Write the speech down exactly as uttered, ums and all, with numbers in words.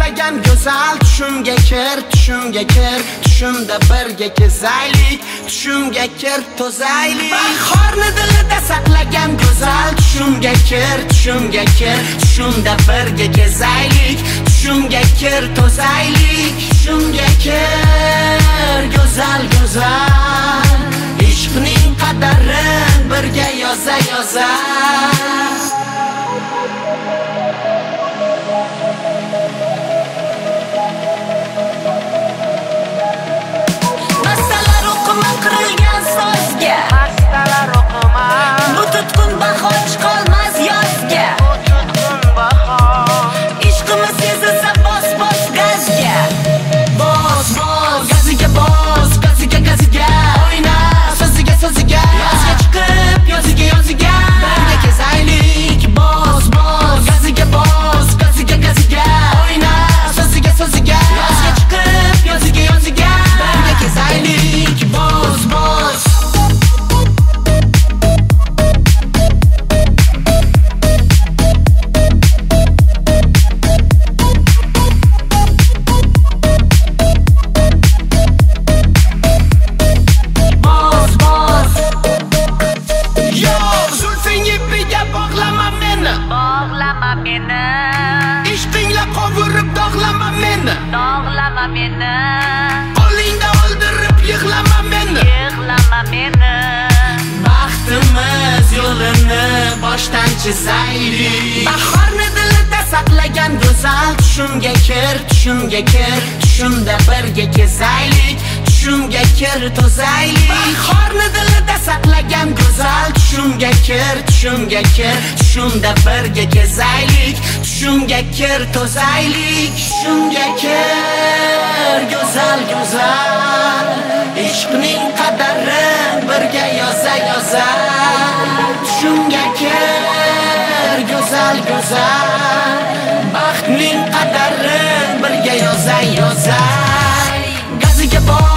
tasaqlagan go'zal tushimga kir, tushimga kir, tushimda birga kezaylik, tushimga kir, to'zaylik. Bahorni dilida saqlagan go'zal tushimga kir, tushimga kir, tushimda birga kezaylik, tushimga kir, to'zaylik, tushimga kir, go'zal go'zal, ishqning qadarin birga yoza yoza. Dog'lama meni, ishqingla qovurib dog'lama meni, dog'lama meni, qo'lingda o'ldirib yig'lama meni, yig'lama meni. Baxtimiz yo'lini boshdan chizaylik. Bahorni dilida saqlagan go'zal tushimga kir, tushimga kir, tushimda birga kezaylik, tushimga kir, to'zaylik. Bahorni dilida saqlagan go'zal tushimga kir, tushimga kir, tushimda birga kezaylik, tushimga kir, to'zaylik, tushimga kir, go'zal go'zal, ishqning qadarin birga yoza yoza. Tushimga kir, go'zal go'zal, baxtning qadarin birga yoza yoza. Gaziga bor